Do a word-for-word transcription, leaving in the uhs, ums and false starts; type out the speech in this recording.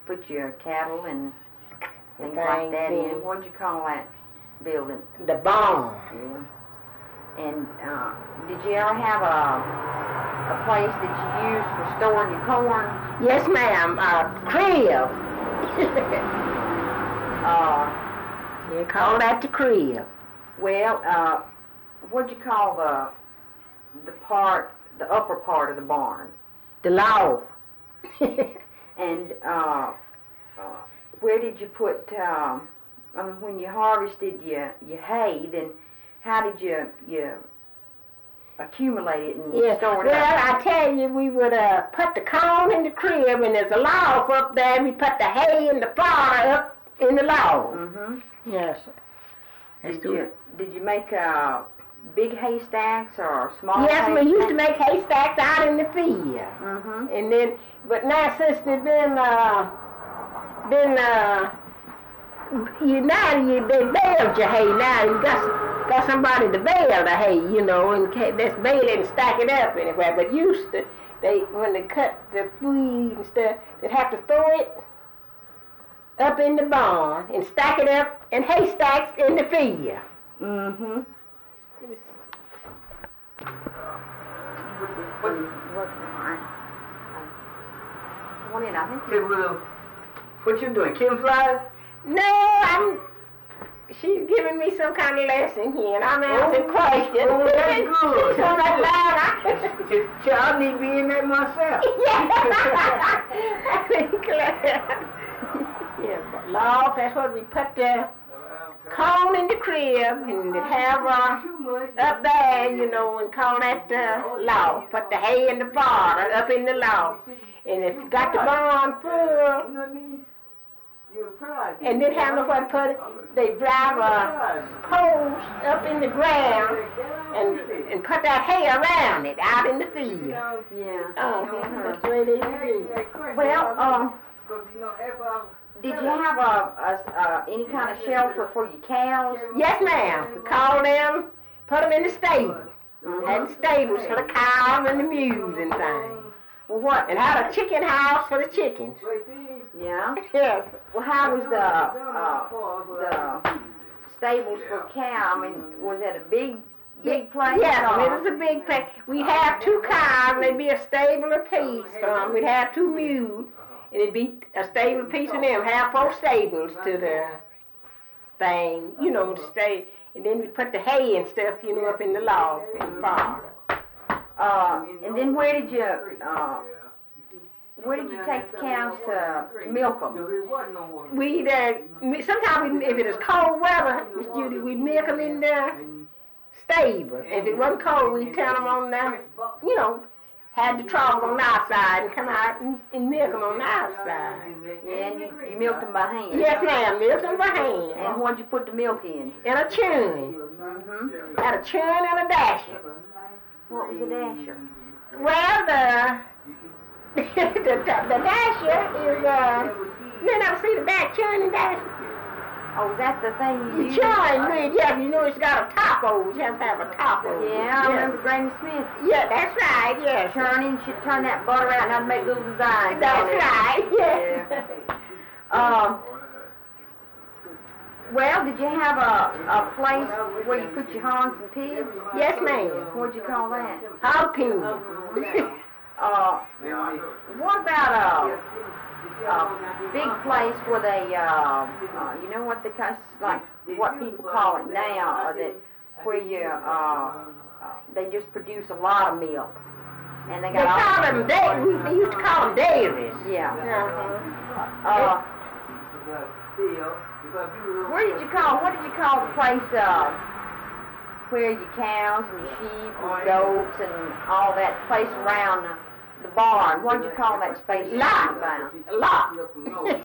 put your cattle and things Things like that in. in. What'd you call that building? The barn. Yeah. And uh, did you ever have a a place that you used for storing your corn? Yes, ma'am. A crib. uh, You call that the crib. well, uh, what'd you call the the part, the upper part of the barn? The loft. And uh, uh, where did you put? Um, I mean, when you harvested your your hay, then how did you you accumulate it and Yeah. store it Well, up? I tell you, we would uh, put the corn in the crib, and there's a loft up there. And we put the hay and the flour up in the loft. Mm-hmm. Yes. Did you did you make uh, big haystacks or small? Yes, we used to haystacks? make haystacks out in the field. Mm-hmm. And then, but now since they've been, uh, been, uh, you now you they baled your hay. Now you got got somebody to bale the hay, you know, and ca- that's bale it and stack it up anywhere. But used to, they when they cut the weed and stuff, they'd have to throw it up in the barn and stack it up in haystacks in the field. Mm-hmm. What, One in, I think. okay, well, what you doing, killing flies? No, I'm. She's giving me some kind of lesson here, and I'm answering questions. Oh, that's good. So that loud. Just, I need to be in that myself. Yeah. Yeah, but loft, that's what we put the corn in the crib, and have uh, up there, you know, and call that uh, loft. Put the hay and the fodder up in the loft. And if you got the barn full, and didn't have nowhere to put it, they drive a post up in the ground and and put that hay around it out in the field. Yeah. Uh-huh. That's the way they do. Well, um, did you have a, a, a any kind of shelter for your cows? Yes, ma'am. We call them, put them in the stable. Mm-hmm. Had stables for the cows and the mules and things. Well, what? And had a chicken house for the chickens. Yeah. Yes. Well, how was the uh, the stables for cow? I mean, was that a big, big place? Yes, or- it was a big place. We'd have two cows, and there'd be a stable apiece for them. We'd have two mules, and it'd be a stable apiece for them. Have four stables to the thing, you know, to stay. And then we'd put the hay and stuff, you know, up in the loft and farm. Uh, and then where did you uh, where did you take the cows to milk them? We'd uh, sometimes we'd, if it was cold weather, Miss Judy, we'd milk them in the stable. If it wasn't cold, we'd turn them on the, you know, had the trough on the outside and come out and, and milk them on the outside. Yeah, and you, you milked them by hand. Yes, ma'am, milk them by hand. And what'd you put the milk in? And a churn. Mm-hmm. Had a churn and a dasher. What was the dasher? Well, the the, the, the dasher is, uh, you never see the back churn and dasher. Oh, is that the thing you The use? churn, with, yes, you know it's got a top over it. You have to have a top over it. Yeah, I Yes. remember Granny Smith Yeah, that's right, yes. churning. She'd turn that butter out and I'd make little designs. That's on it. right, yes. Um, well, did you have a, a place where you put your hogs and pigs? Yes, ma'am. What'd you call that? Hog pen. Uh, what about a, a big place where they, uh, uh, you know what they call, like what people call it now, or that where you, uh, uh, they just produce a lot of milk, and they They got all. call them dairies. We they used to call them dairies. Yeah. Uh-huh. Uh, where did you call? What did you call the place? Uh, where your cows and your sheep and goats and all that place around the, the barn. What did you call that space? Lot. around? Lot.